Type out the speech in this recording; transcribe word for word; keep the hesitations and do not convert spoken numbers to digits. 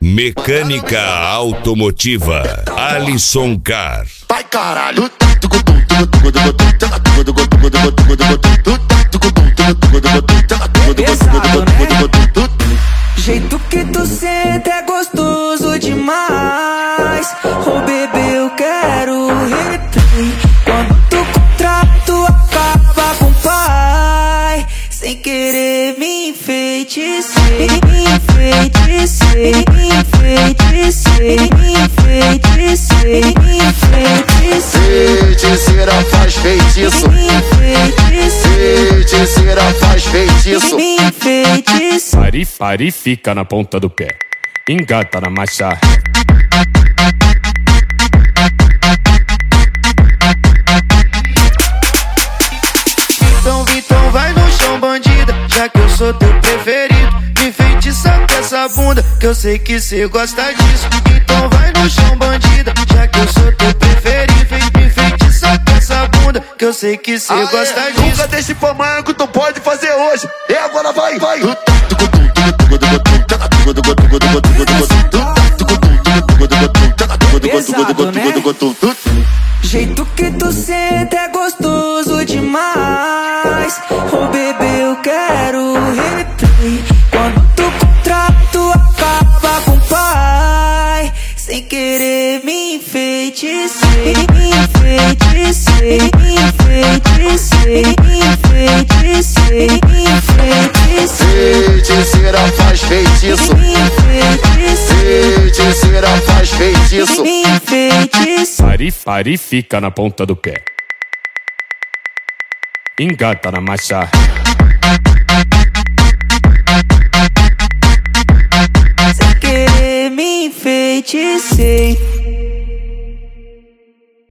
Mecânica automotiva Alisson Car. Vai caralho. Pesado, né? Jeito que tu senta é gostoso demais. Oh bebê, eu quero replay. Quando tu contrato acaba com o pai. Sem querer me enfeitecei, me enfeitecei, me enfeitecei, me enfeitecei, me enfeitecei. Feiticeira faz feitiço, Me enfeitecei, feiticeira faz feitiço. me enfeitecei. Pare, pare, fica na ponta do pé. Engata na marcha. Então, então vai no chão, bandida, já que eu sou teu preferido. Me enfeitiça com essa bunda, que eu sei que cê gosta disso. Então vai no chão, bandida, já que eu sou teu preferido. Me enfeitiça com essa bunda, que eu sei que cê gosta disso. Nunca deixe pra amanhã que tu pode fazer hoje. E agora vai, vai. Pesado, né? Jeito que tu senta é gostoso demais. Oh bebê, eu quero replay. Quando tu contrato acaba com o pai. Sem querer me enfeitecei, me enfeitecei, me enfeitecei, me enfeitecei, me enfeitecei. Feiticeira faz feitiço, Me enfeitecei, feiticeira faz feitiço. me enfeitecei. Pare, pare, fica na ponta do pé. Engata na marcha. Sem querer me enfeitecei.